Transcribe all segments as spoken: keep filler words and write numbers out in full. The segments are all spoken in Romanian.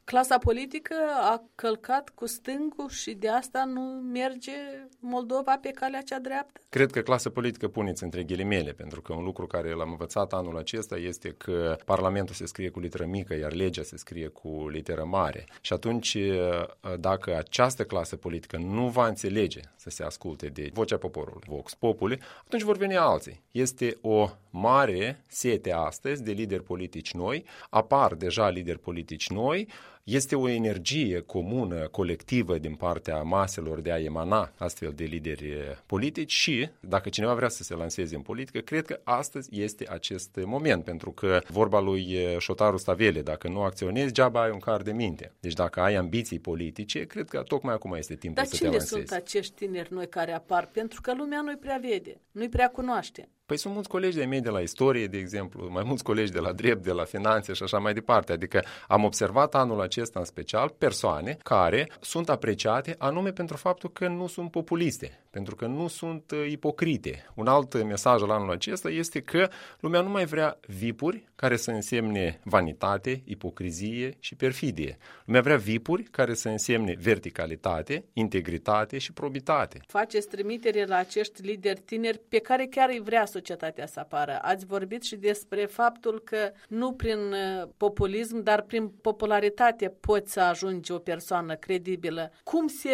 clasa politică a călcat cu stângul și de asta nu merge Moldova pe calea cea dreaptă? Cred că clasa politică puneți între ghilimele, pentru că un lucru care l-am învățat anul acesta este că Parlamentul se scrie cu literă mică, iar legea se scrie cu literă mare. Și atunci, dacă această clasă politică nu va înțelege să se asculte de vocea poporului, vox populi, atunci vor veni alții. Este o mare sete astăzi de lideri politici noi, apar deja lideri politici noi, este o energie comună, colectivă din partea maselor de a emana astfel de lideri politici și, dacă cineva vrea să se lanseze în politică, cred că astăzi este acest moment, pentru că vorba lui Șotaru Stavele, dacă nu acționezi, geaba ai un car de minte. Deci dacă ai ambiții politice, cred că tocmai acum este timpul Dar să te lansezi. Dar cine sunt acești tineri noi care apar? Pentru că lumea nu-i prea vede, nu-i prea cunoaște. Păi sunt mulți colegi de-ai mei de la istorie, de exemplu, mai mulți colegi de la drept, de la finanțe și așa mai departe. Adică am observat anul acesta în special persoane care sunt apreciate anume pentru faptul că nu sunt populiste, pentru că nu sunt ipocrite. Un alt mesaj al anul acesta este că lumea nu mai vrea vipuri care să însemne vanitate, ipocrizie și perfidie. Lumea vrea vipuri care să însemne verticalitate, integritate și probitate. Faceți trimitere la acești lideri tineri pe care chiar îi vrea societatea să apară. Ați vorbit și despre faptul că nu prin populism, dar prin popularitate poți să ajungi o persoană credibilă. Cum se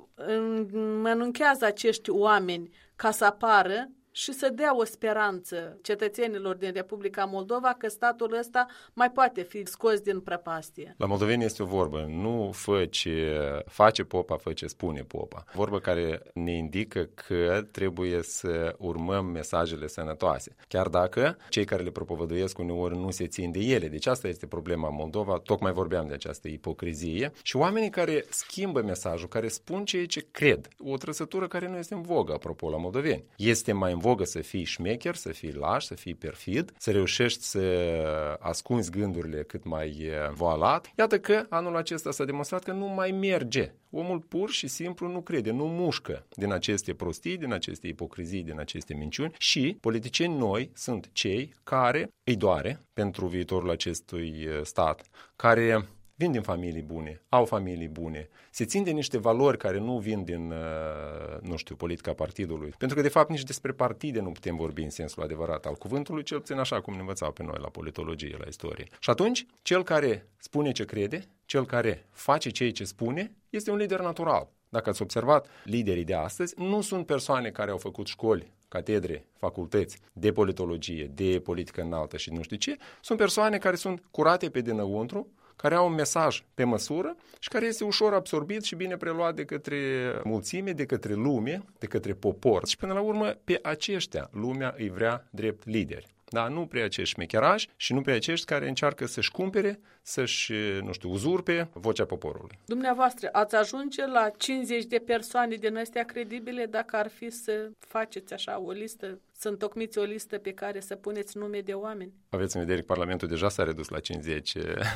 înmănunchează acești oameni ca să apară și să dea o speranță cetățenilor din Republica Moldova că statul ăsta mai poate fi scos din prăpastie? La moldoveni este o vorbă, nu fă ce face popa, fă ce spune popa. Vorbă care ne indică că trebuie să urmăm mesajele sănătoase, chiar dacă cei care le propovăduiesc uneori nu se țin de ele. Deci asta este problema Moldova, tocmai vorbeam de această ipocrizie și oamenii care schimbă mesajul, care spun ceea ce cred, o trăsătură care nu este în vogă, apropo, la moldoveni. Este mai în vogă să fii șmecher, să fii laș, să fii perfid, să reușești să ascunzi gândurile cât mai voalat. Iată că anul acesta s-a demonstrat că nu mai merge. Omul pur și simplu nu crede, nu mușcă din aceste prostii, din aceste ipocrizii, din aceste minciuni și politicieni noi sunt cei care îi doare pentru viitorul acestui stat, care vin din familii bune, au familii bune, se țin de niște valori care nu vin din, nu știu, politica partidului. Pentru că, de fapt, nici despre partide nu putem vorbi în sensul adevărat al cuvântului, cel puțin așa cum ne învățau pe noi la politologie, la istorie. Și atunci, cel care spune ce crede, cel care face ceea ce spune, este un lider natural. Dacă ați observat, liderii de astăzi nu sunt persoane care au făcut școli, catedre, facultăți de politologie, de politică înaltă și nu știu ce, sunt persoane care sunt curate pe dinăuntru, care au un mesaj pe măsură și care este ușor absorbit și bine preluat de către mulțime, de către lume, de către popor. Și până la urmă, pe aceștia lumea îi vrea drept lideri. Da, nu prea acești șmecherași și nu prea acești care încearcă să-și cumpere, să-și, nu știu, uzurpe vocea poporului. Dumneavoastră, ați ajunge la cincizeci de persoane din astea credibile dacă ar fi să faceți așa o listă, să întocmiți o listă pe care să puneți nume de oameni? Aveți în vedere că Parlamentul deja s-a redus la cincizeci.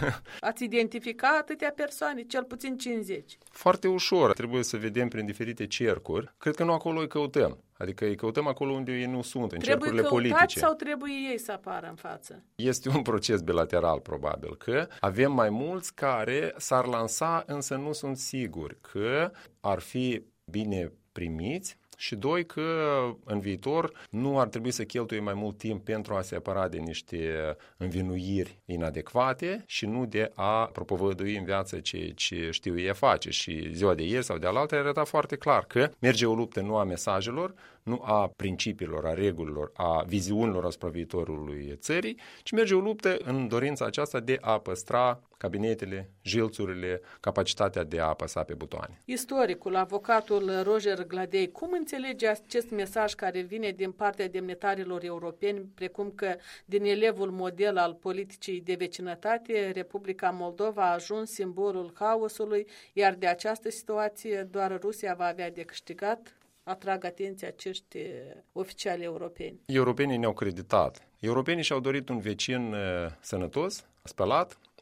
Ați identificat atâtea persoane, cel puțin cincizeci. Foarte ușor. Trebuie să vedem prin diferite cercuri. Cred că nu acolo îi căutăm. Adică îi căutăm acolo unde ei nu sunt, în trebuie cercurile politice. Trebuie căutați sau trebuie ei să apară în față? Este un proces bilateral, probabil, că avem mai mulți care s-ar lansa, însă nu sunt siguri că ar fi bine primiți. Și doi, că în viitor nu ar trebui să cheltuie mai mult timp pentru a se apăra de niște învinuiri inadecvate și nu de a propovădui în viață ceea ce știu ei face. Și ziua de ieri sau de alaltă arăta foarte clar că merge o luptă nu a mesajelor, nu a principiilor, a regulilor, a viziunilor asupra viitorului țării, ci merge o luptă în dorința aceasta de a păstra cabinetele, jilțurile, capacitatea de a apăsa pe butoane. Istoricul, avocatul Roger Gladei, cum înțelege acest mesaj care vine din partea demnitarilor europeni, precum că din elevul model al politicii de vecinătate, Republica Moldova a ajuns simbolul haosului, iar de această situație doar Rusia va avea de câștigat? Atrag atenția acești oficiali europeni. Europenii ne-au creditat. Europenii și-au dorit un vecin uh, sănătos, spălat,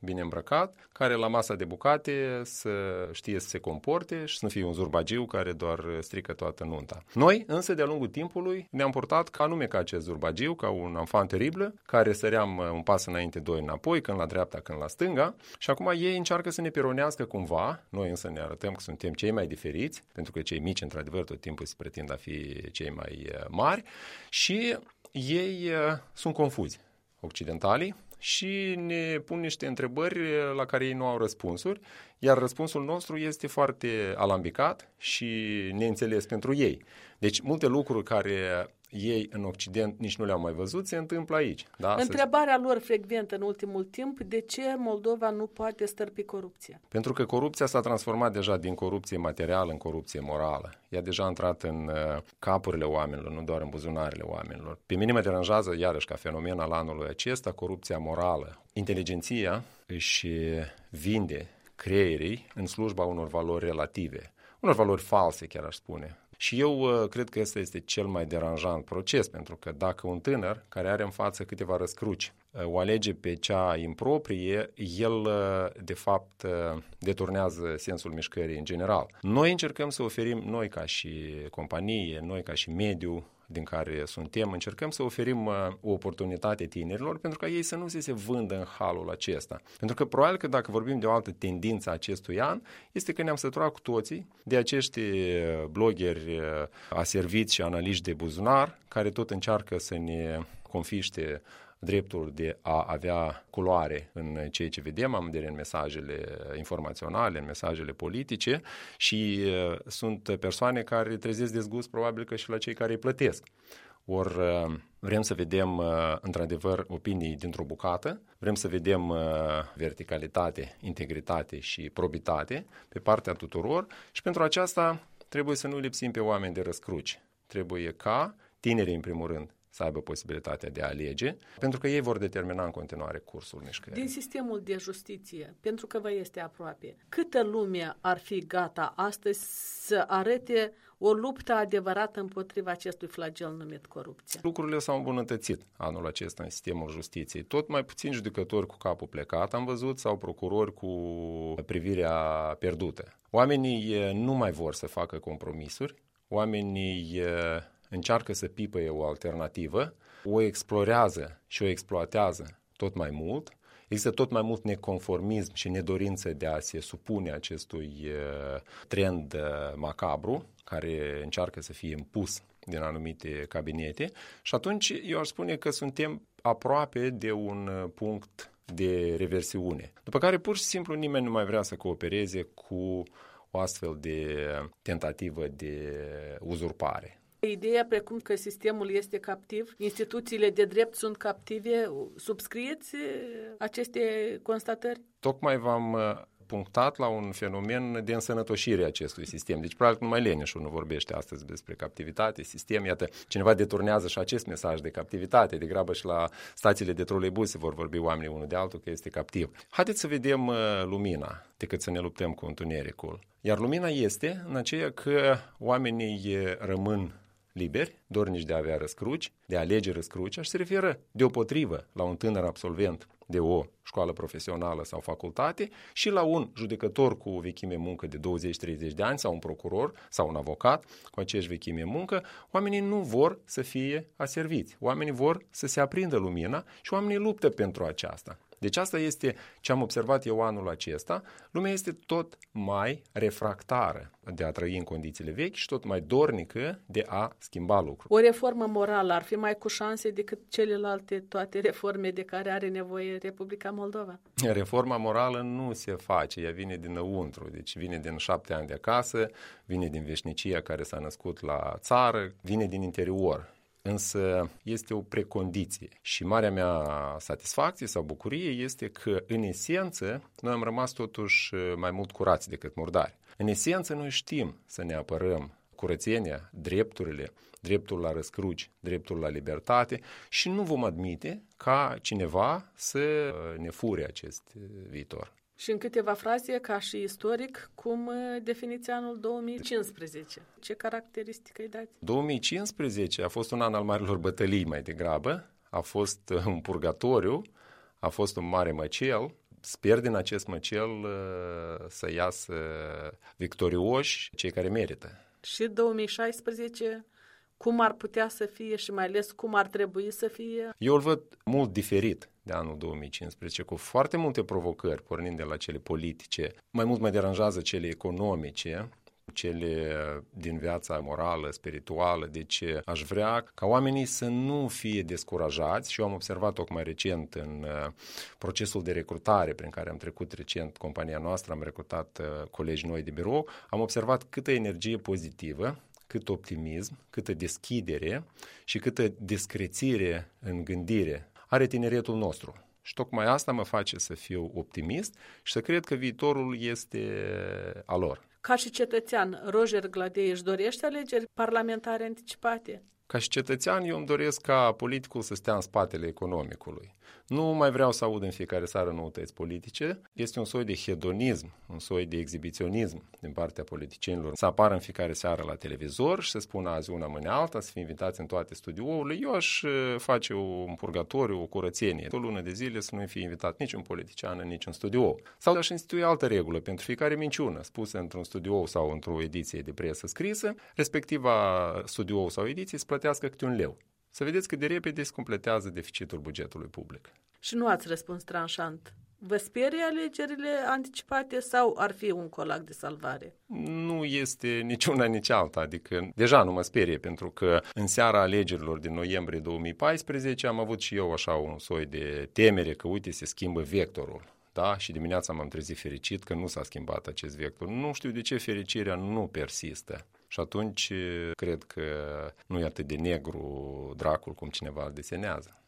bine îmbrăcat, care la masa de bucate să știe să se comporte și să nu fie un zurbagiu care doar strică toată nunta. Noi, însă, de-a lungul timpului, ne-am purtat ca anume ca acest zurbagiu, ca un enfant teribil, care săream un pas înainte, doi înapoi, când la dreapta, când la stânga, și acum ei încearcă să ne pironească cumva, noi însă ne arătăm că suntem cei mai diferiți, pentru că cei mici, într-adevăr, tot timpul se pretind a fi cei mai mari, și ei sunt confuzi, occidentalii, și ne pun niște întrebări la care ei nu au răspunsuri, iar răspunsul nostru este foarte alambicat și neînțeles pentru ei. Deci multe lucruri care ei în Occident nici nu le-au mai văzut se întâmplă aici. Da? Întrebarea lor frecventă în ultimul timp, de ce Moldova nu poate stărpi corupția? Pentru că corupția s-a transformat deja din corupție materială în corupție morală. Ea deja a intrat în capurile oamenilor, nu doar în buzunarele oamenilor. Pe mine mă deranjează, iarăși, ca fenomen al anului acesta, corupția morală. Inteligenția își vinde creierii în slujba unor valori relative, unor valori false, chiar aș spune. Și eu uh, cred că ăsta este cel mai deranjant proces, pentru că dacă un tânăr care are în față câteva răscruci uh, o alege pe cea improprie, el uh, de fapt uh, deturnează sensul mișcării în general. Noi încercăm să oferim, noi ca și companie, noi ca și mediu din care suntem, încercăm să oferim uh, o oportunitate tinerilor pentru ca ei să nu se, se vândă în halul acesta. Pentru că probabil că dacă vorbim de o altă tendință a acestui an, este că ne-am săturat cu toții de acești blogeri uh, aserviți și analiști de buzunar care tot încearcă să ne confiște dreptul de a avea culoare în ceea ce vedem, am vedere în mesajele informaționale, în mesajele politice, și uh, sunt persoane care trezesc dezgust probabil că și la cei care îi plătesc. Ori uh, vrem să vedem uh, într-adevăr opinii dintr-o bucată, vrem să vedem uh, verticalitate, integritate și probitate pe partea tuturor, și pentru aceasta trebuie să nu lipsim pe oameni de răscruci. Trebuie ca tinerii, în primul rând, să aibă posibilitatea de a alege, pentru că ei vor determina în continuare cursul mișcării. Din sistemul de justiție, pentru că vă este aproape, câtă lume ar fi gata astăzi să arete o luptă adevărată împotriva acestui flagel numit corupție? Lucrurile s-au îmbunătățit anul acesta în sistemul justiției. Tot mai puțin judecători cu capul plecat am văzut, sau procurori cu privirea pierdută. Oamenii nu mai vor să facă compromisuri, oamenii încearcă să pipăie o alternativă, o explorează și o exploatează tot mai mult. Există tot mai mult neconformism și nedorință de a se supune acestui trend macabru care încearcă să fie impus din anumite cabinete, și atunci eu aș spune că suntem aproape de un punct de reversiune, după care pur și simplu nimeni nu mai vrea să coopereze cu o astfel de tentativă de uzurpare. Ideea precum că sistemul este captiv, instituțiile de drept sunt captive, subscrieți aceste constatări? Tocmai v-am punctat la un fenomen de însănătoșire a acestui sistem. Deci, probabil că numai Leneșu nu vorbește astăzi despre captivitate, sistem. Iată, cineva deturnează și acest mesaj de captivitate. Degrabă și la stațiile de troleibuse vor vorbi oamenii unul de altul că este captiv. Haideți să vedem uh, lumina, decât să ne luptăm cu întunericul. Iar lumina este în aceea că oamenii rămân liberi, dornici de a avea răscruci, de a alege răscrucea, și se referă deopotrivă la un tânăr absolvent de o școală profesională sau facultate și la un judecător cu vechime muncă de douăzeci treizeci de ani sau un procuror sau un avocat cu aceeași vechime muncă. Oamenii nu vor să fie aserviți, oamenii vor să se aprindă lumina și oamenii luptă pentru aceasta. Deci asta este ce am observat eu anul acesta. Lumea este tot mai refractară de a trăi în condițiile vechi și tot mai dornică de a schimba lucruri. O reformă morală ar fi mai cu șanse decât celelalte toate reforme de care are nevoie Republica Moldova? Reforma morală nu se face, ea vine dinăuntru, deci vine din șapte ani de acasă, vine din veșnicia care s-a născut la țară, vine din interior. Însă este o precondiție și marea mea satisfacție sau bucurie este că, în esență, noi am rămas totuși mai mult curați decât murdari. În esență, noi știm să ne apărăm curățenia, drepturile, dreptul la răscruci, dreptul la libertate, și nu vom admite ca cineva să ne fure acest viitor. Și în câteva fraze, ca și istoric, cum definiți anul două mii cincisprezece? Ce caracteristică îi dați? două mii cincisprezece a fost un an al marilor bătălii mai degrabă, a fost un purgatoriu, a fost un mare măcel. Sper din acest măcel să iasă victorioși cei care merită. Și două mii șaisprezece, cum ar putea să fie și mai ales cum ar trebui să fie? Eu îl văd mult diferit de anul două mii cincisprezece, cu foarte multe provocări, pornind de la cele politice. Mai mult mă deranjează cele economice, cele din viața morală, spirituală, deci aș vrea ca oamenii să nu fie descurajați și eu am observat tocmai recent în procesul de recrutare prin care am trecut recent compania noastră, am recrutat colegi noi de birou, am observat câtă energie pozitivă, cât optimism, câtă deschidere și câtă discrețire în gândire are tineretul nostru. Și tocmai asta mă face să fiu optimist și să cred că viitorul este a lor. Ca și cetățean, Roger Gladei își dorește alegeri parlamentare anticipate? Ca și cetățean, eu îmi doresc ca politicul să stea în spatele economicului. Nu mai vreau să aud în fiecare seară noutăți politice. Este un soi de hedonism, un soi de exhibiționism din partea politicienilor. Să apară în fiecare seară la televizor și să spună azi una mâine alta, să fie invitați în toate studiourile. Eu aș face un purgatoriu, o curățenie. O lună de zile să nu fie invitat niciun politician în niciun studiou. Sau aș institui altă regulă pentru fiecare minciună spusă într-un studiou sau într-o ediție de presă scrisă, respectiva studiou sau ediție să plătească câte un leu. Să vedeți cât de repede se completează deficitul bugetului public. Și nu ați răspuns tranșant. Vă sperie alegerile anticipate sau ar fi un colac de salvare? Nu este nici una, nici alta. Adică deja nu mă sperie, pentru că în seara alegerilor din noiembrie două mii paisprezece am avut și eu așa un soi de temere că, uite, se schimbă vectorul. Da? Și dimineața m-am trezit fericit că nu s-a schimbat acest vector. Nu știu de ce fericirea nu persistă. Și atunci cred că nu e atât de negru dracul cum cineva îl desenează.